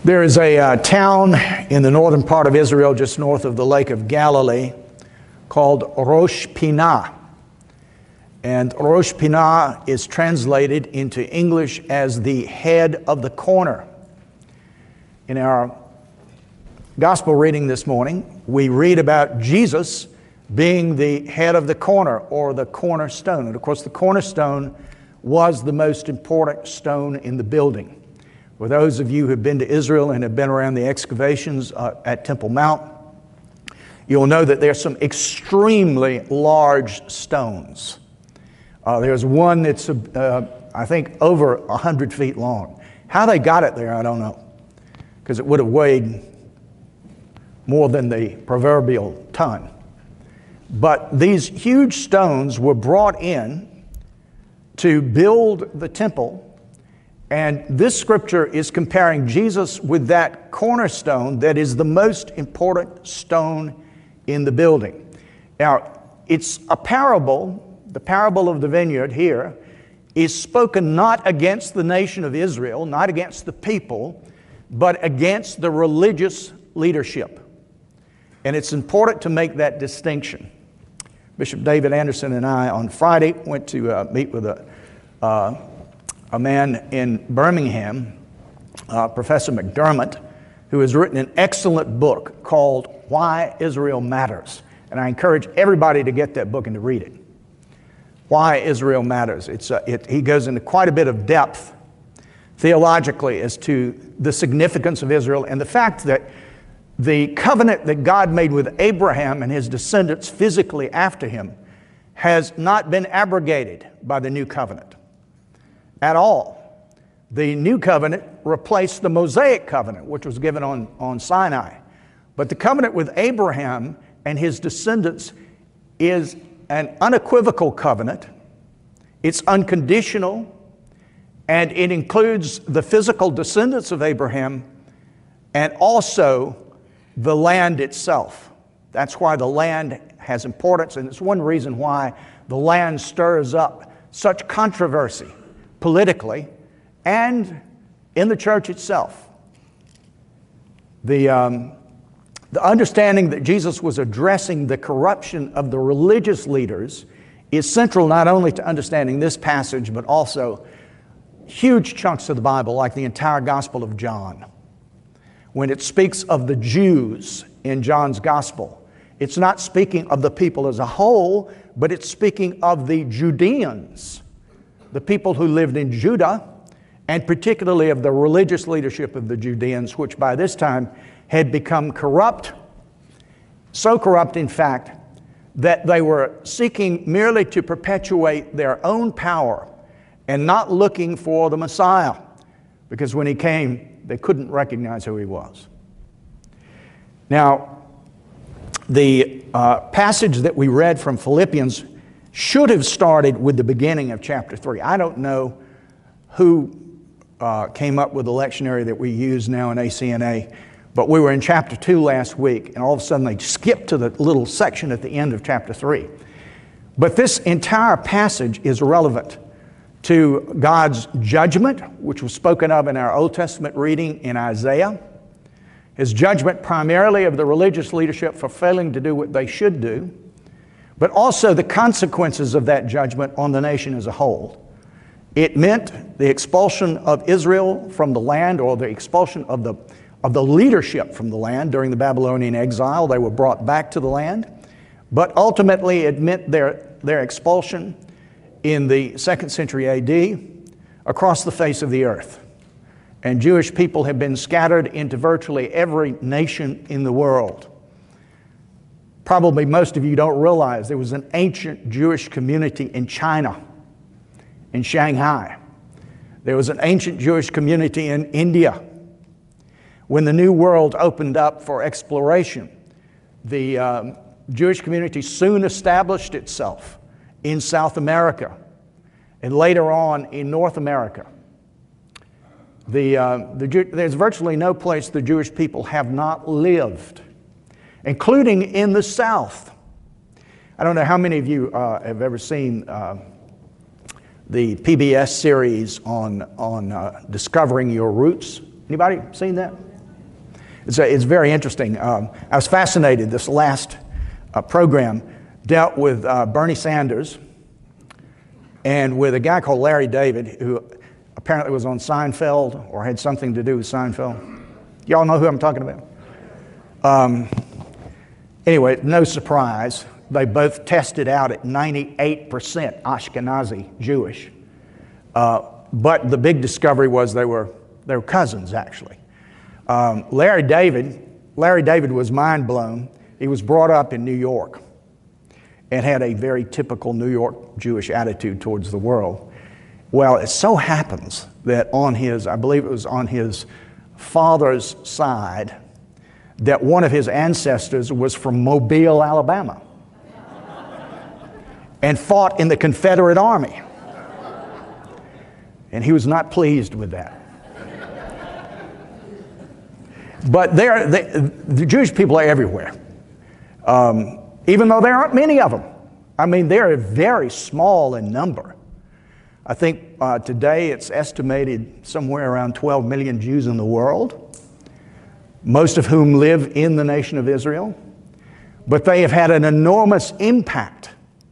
There is a town in the northern part of Israel, just north of the Lake of Galilee, called Rosh Pinah. And Rosh Pinah is translated into English as the head of the corner. In our gospel reading this morning, we read about Jesus being the head of the corner, or the cornerstone. And of course, the cornerstone was the most important stone in the building. For those of you who have been to Israel and have been around the excavations at Temple Mount, you'll know that there's some extremely large stones. There's one that's, I think, over 100 feet long. How they got it there, I don't know, because it would have weighed more than the proverbial ton. But these huge stones were brought in to build the temple. And this scripture is comparing Jesus with that cornerstone that is the most important stone in the building. Now, it's a parable. The parable of the vineyard here is spoken not against the nation of Israel, not against the people, but against the religious leadership. And it's important to make that distinction. Bishop David Anderson and I on Friday went to meet with a man in Birmingham, Professor McDermott, who has written an excellent book called Why Israel Matters. And I encourage everybody to get that book and to read it. Why Israel Matters. He goes into quite a bit of depth theologically as to the significance of Israel and the fact that the covenant that God made with Abraham and his descendants physically after him has not been abrogated by the new covenant at all. The new covenant replaced the Mosaic covenant, which was given on Sinai. But the covenant with Abraham and his descendants is an unequivocal covenant. It's unconditional, and it includes the physical descendants of Abraham and also the land itself. That's why the land has importance, and it's one reason why the land stirs up such controversy politically and in the church itself. The understanding that Jesus was addressing the corruption of the religious leaders is central not only to understanding this passage, but also huge chunks of the Bible, like the entire Gospel of John. When it speaks of the Jews in John's Gospel, it's not speaking of the people as a whole, but it's speaking of the Judeans, the people who lived in Judah, and particularly of the religious leadership of the Judeans, which by this time had become corrupt, so corrupt, in fact, that they were seeking merely to perpetuate their own power and not looking for the Messiah, because when he came, they couldn't recognize who he was. Now, the passage that we read from Philippians should have started with the beginning of chapter 3. I don't know who came up with the lectionary that we use now in ACNA, but we were in chapter 2 last week, and all of a sudden they skipped to the little section at the end of chapter 3. But this entire passage is relevant to God's judgment, which was spoken of in our Old Testament reading in Isaiah, His judgment primarily of the religious leadership for failing to do what they should do, but also the consequences of that judgment on the nation as a whole. It meant the expulsion of Israel from the land, or the expulsion of the leadership from the land during the Babylonian exile. They were brought back to the land. But ultimately it meant their expulsion in the 2nd century AD across the face of the earth. And Jewish people have been scattered into virtually every nation in the world. Probably most of you don't realize there was an ancient Jewish community in China, in Shanghai. There was an ancient Jewish community in India. When the New World opened up for exploration, the Jewish community soon established itself in South America and later on in North America. There's virtually no place the Jewish people have not lived, including in the South. I don't know how many of you have ever seen the PBS series on Discovering Your Roots. Anybody seen that? It's very interesting. I was fascinated. This last program dealt with Bernie Sanders and with a guy called Larry David, who apparently was on Seinfeld or had something to do with Seinfeld. Y'all know who I'm talking about? Anyway, no surprise. They both tested out at 98% Ashkenazi Jewish. But the big discovery was they were cousins, actually. Larry David was mind blown. He was brought up in New York and had a very typical New York Jewish attitude towards the world. Well, it so happens that I believe it was on his father's side, that one of his ancestors was from Mobile, Alabama, and fought in the Confederate Army. And he was not pleased with that. But the Jewish people are everywhere, even though there aren't many of them. I mean, they're very small in number. I think today it's estimated somewhere around 12 million Jews in the world, most of whom live in the nation of Israel. But they have had an enormous impact.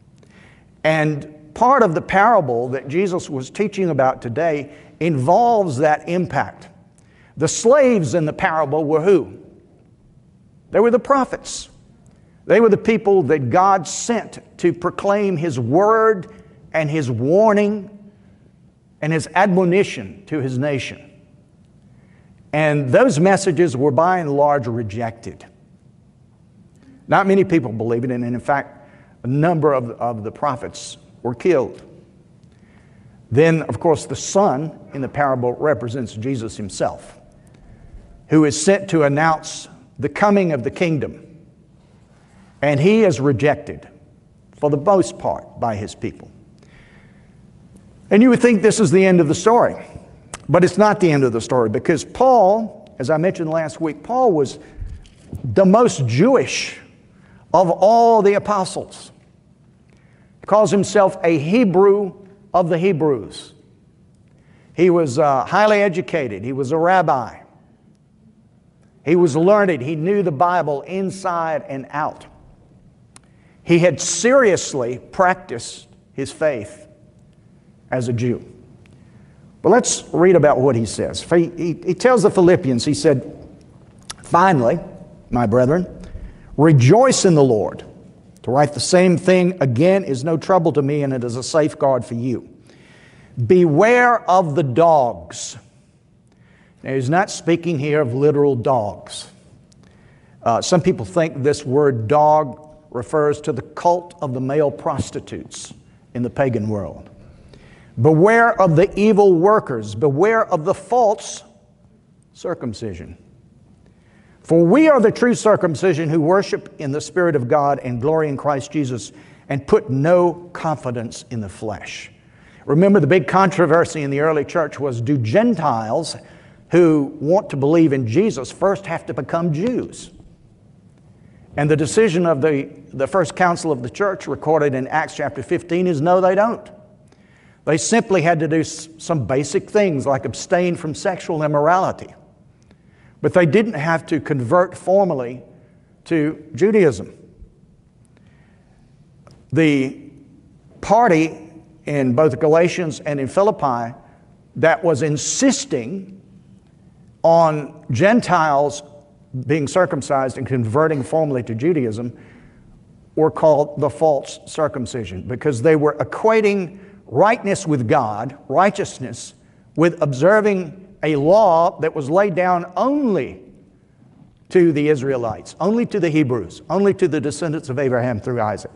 And part of the parable that Jesus was teaching about today involves that impact. The slaves in the parable were who? They were the prophets. They were the people that God sent to proclaim His word and His warning and His admonition to His nation. And those messages were by and large rejected. Not many people believe it, and in fact, a number of the prophets were killed. Then, of course, the Son in the parable represents Jesus Himself, who is sent to announce the coming of the kingdom. And He is rejected, for the most part, by His people. And you would think this is the end of the story. But it's not the end of the story, because Paul, as I mentioned last week, Paul was the most Jewish of all the apostles. He calls himself a Hebrew of the Hebrews. He was highly educated. He was a rabbi. He was learned. He knew the Bible inside and out. He had seriously practiced his faith as a Jew. But let's read about what he says. He tells the Philippians, he said, "Finally, my brethren, rejoice in the Lord. To write the same thing again is no trouble to me, and it is a safeguard for you. Beware of the dogs." Now, he's not speaking here of literal dogs. Some people think this word dog refers to the cult of the male prostitutes in the pagan world. Beware of the evil workers. Beware of the false circumcision. For we are the true circumcision who worship in the Spirit of God and glory in Christ Jesus and put no confidence in the flesh. Remember, the big controversy in the early church was, do Gentiles who want to believe in Jesus first have to become Jews? And the decision of the first council of the church, recorded in Acts chapter 15, is no, they don't. They simply had to do some basic things like abstain from sexual immorality. But they didn't have to convert formally to Judaism. The party in both Galatians and in Philippi that was insisting on Gentiles being circumcised and converting formally to Judaism were called the false circumcision, because they were equating rightness with God, righteousness, with observing a law that was laid down only to the Israelites, only to the Hebrews, only to the descendants of Abraham through Isaac.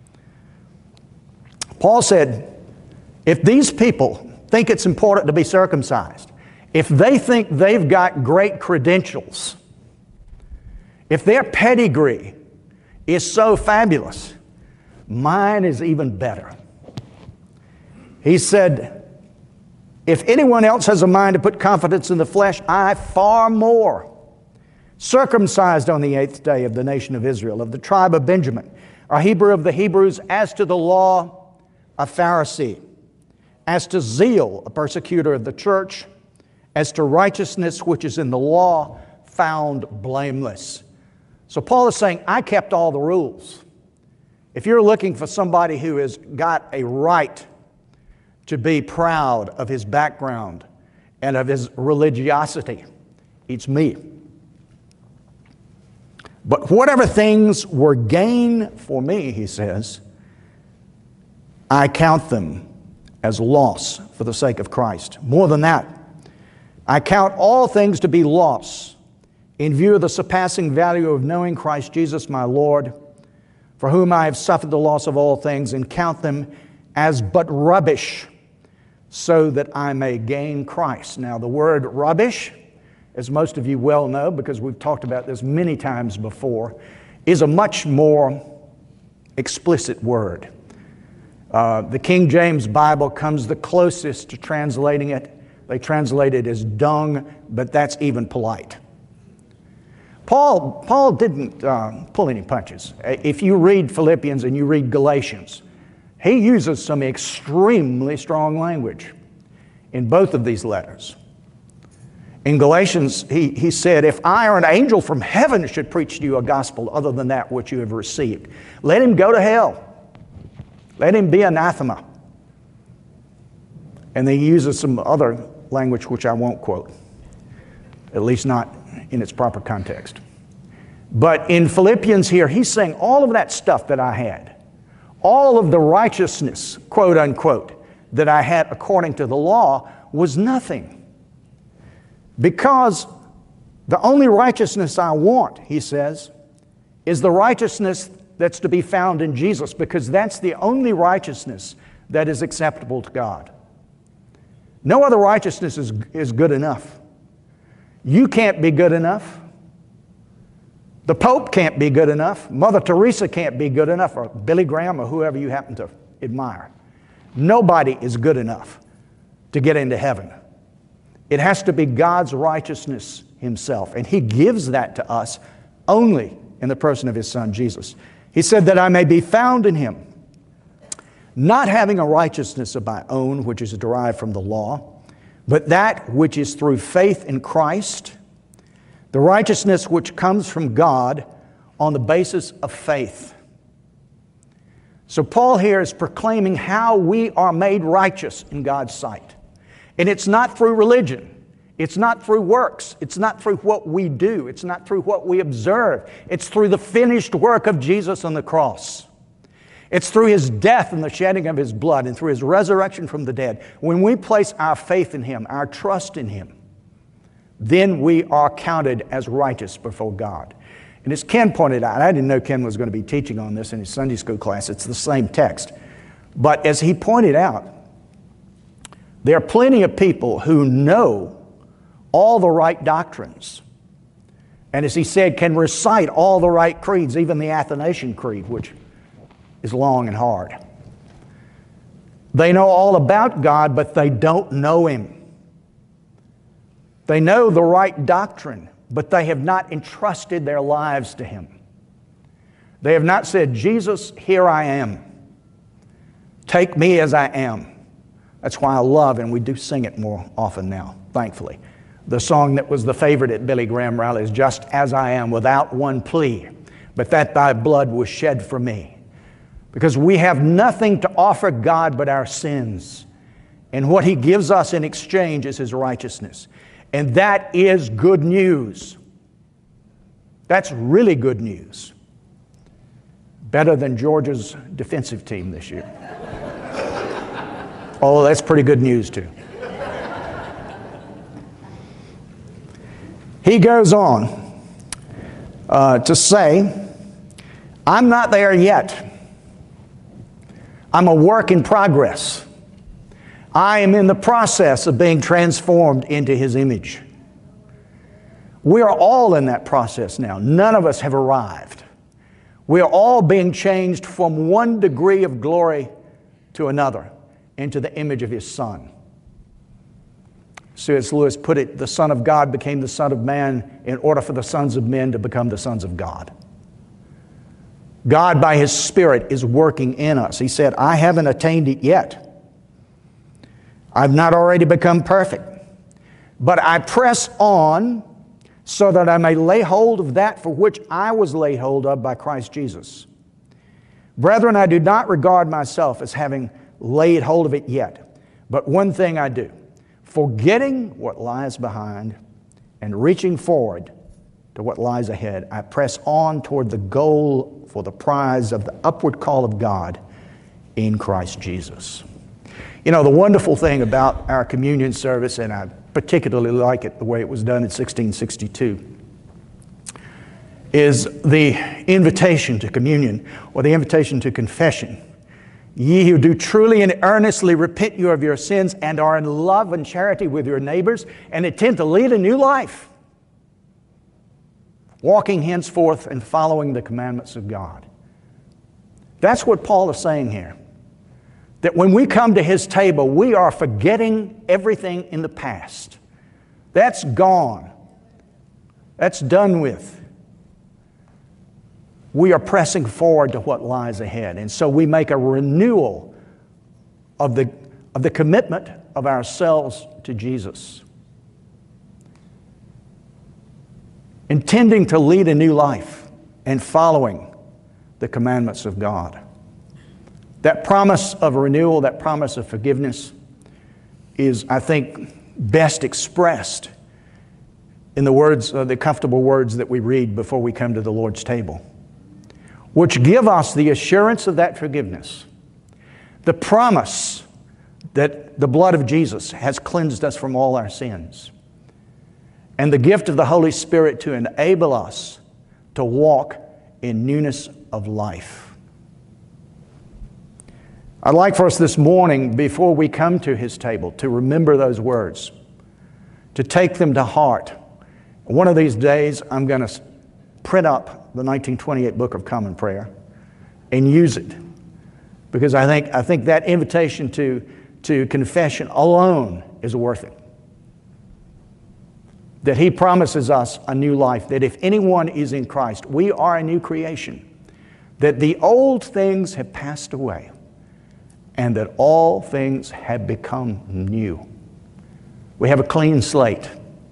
Paul said, if these people think it's important to be circumcised, if they think they've got great credentials, if their pedigree is so fabulous, mine is even better. He said, if anyone else has a mind to put confidence in the flesh, I far more. Circumcised on the 8th day of the nation of Israel, of the tribe of Benjamin, a Hebrew of the Hebrews, as to the law, a Pharisee, as to zeal, a persecutor of the church, as to righteousness which is in the law, found blameless. So Paul is saying, I kept all the rules. If you're looking for somebody who has got a right to be proud of his background and of his religiosity, it's me. But whatever things were gain for me, he says, I count them as loss for the sake of Christ. More than that, I count all things to be loss in view of the surpassing value of knowing Christ Jesus my Lord, for whom I have suffered the loss of all things, and count them as but rubbish, so that I may gain Christ. Now, the word rubbish, as most of you well know, because we've talked about this many times before, is a much more explicit word. The King James Bible comes the closest to translating it. They translate it as dung, but that's even polite. Paul didn't pull any punches. If you read Philippians and you read Galatians, he uses some extremely strong language in both of these letters. In Galatians, he said, if I or an angel from heaven should preach to you a gospel other than that which you have received, let him go to hell. Let him be anathema. And then he uses some other language which I won't quote, at least not in its proper context. But in Philippians here, he's saying all of that stuff that I had, all of the righteousness, quote unquote, that I had according to the law was nothing. Because the only righteousness I want, he says, is the righteousness that's to be found in Jesus, because that's the only righteousness that is acceptable to God. No other righteousness is good enough. You can't be good enough. The Pope can't be good enough. Mother Teresa can't be good enough, or Billy Graham, or whoever you happen to admire. Nobody is good enough to get into heaven. It has to be God's righteousness himself, and he gives that to us only in the person of his Son, Jesus. He said that I may be found in him, not having a righteousness of my own, which is derived from the law, but that which is through faith in Christ, the righteousness which comes from God on the basis of faith. So Paul here is proclaiming how we are made righteous in God's sight. And it's not through religion. It's not through works. It's not through what we do. It's not through what we observe. It's through the finished work of Jesus on the cross. It's through his death and the shedding of his blood and through his resurrection from the dead. When we place our faith in him, our trust in him, then we are counted as righteous before God. And as Ken pointed out, I didn't know Ken was going to be teaching on this in his Sunday school class. It's the same text. But as he pointed out, there are plenty of people who know all the right doctrines. And as he said, can recite all the right creeds, even the Athanasian Creed, which is long and hard. They know all about God, but they don't know him. They know the right doctrine, but they have not entrusted their lives to him. They have not said, Jesus, here I am. Take me as I am. That's why I love, and we do sing it more often now, thankfully. The song that was the favorite at Billy Graham rallies, Just As I Am, without one plea, but that thy blood was shed for me. Because we have nothing to offer God but our sins. And what he gives us in exchange is his righteousness. And that is good news. That's really good news. Better than Georgia's defensive team this year. Oh, that's pretty good news too. He goes on to say, I'm not there yet. I'm a work in progress. I am in the process of being transformed into his image. We are all in that process now. None of us have arrived. We are all being changed from one degree of glory to another into the image of his Son. C.S. Lewis put it, the Son of God became the Son of Man in order for the sons of men to become the sons of God. God, by his Spirit, is working in us. He said, I haven't attained it yet. I've not already become perfect. But I press on so that I may lay hold of that for which I was laid hold of by Christ Jesus. Brethren, I do not regard myself as having laid hold of it yet, but one thing I do, forgetting what lies behind and reaching forward to what lies ahead, I press on toward the goal for the prize of the upward call of God in Christ Jesus. You know, the wonderful thing about our communion service, and I particularly like it the way it was done in 1662, is the invitation to communion, or the invitation to confession. Ye who do truly and earnestly repent you of your sins and are in love and charity with your neighbors and intend to lead a new life, walking henceforth and following the commandments of God. That's what Paul is saying here. That when we come to his table, we are forgetting everything in the past. That's gone. That's done with. We are pressing forward to what lies ahead. And so we make a renewal of the commitment of ourselves to Jesus, intending to lead a new life and following the commandments of God. That promise of renewal, that promise of forgiveness is, I think, best expressed in the words, the comfortable words that we read before we come to the Lord's table, which give us the assurance of that forgiveness, the promise that the blood of Jesus has cleansed us from all our sins, and the gift of the Holy Spirit to enable us to walk in newness of life. I'd like for us this morning, before we come to his table, to remember those words, to take them to heart. One of these days, I'm going to print up the 1928 Book of Common Prayer and use it, because I think that invitation to confession alone is worth it. That he promises us a new life, that if anyone is in Christ, we are a new creation, that the old things have passed away, and that all things have become new. We have a clean slate.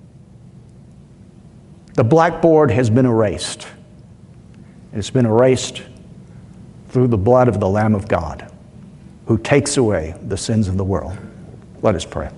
The blackboard has been erased. It's been erased through the blood of the Lamb of God, who takes away the sins of the world. Let us pray.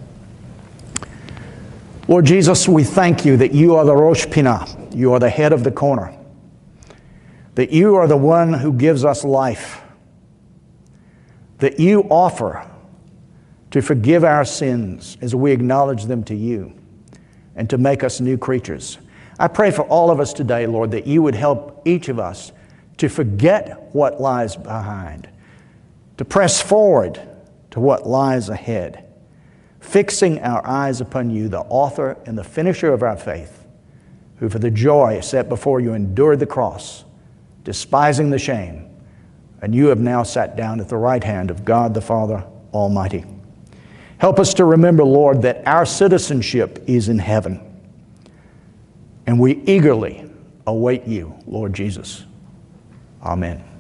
Lord Jesus, we thank you that you are the Rosh Pinah. You are the head of the corner. That you are the one who gives us life. That you offer to forgive our sins as we acknowledge them to you and to make us new creatures. I pray for all of us today, Lord, that you would help each of us to forget what lies behind, to press forward to what lies ahead, fixing our eyes upon you, the author and the finisher of our faith, who for the joy set before you endured the cross, despising the shame, and you have now sat down at the right hand of God the Father Almighty. Help us to remember, Lord, that our citizenship is in heaven, and we eagerly await you, Lord Jesus. Amen.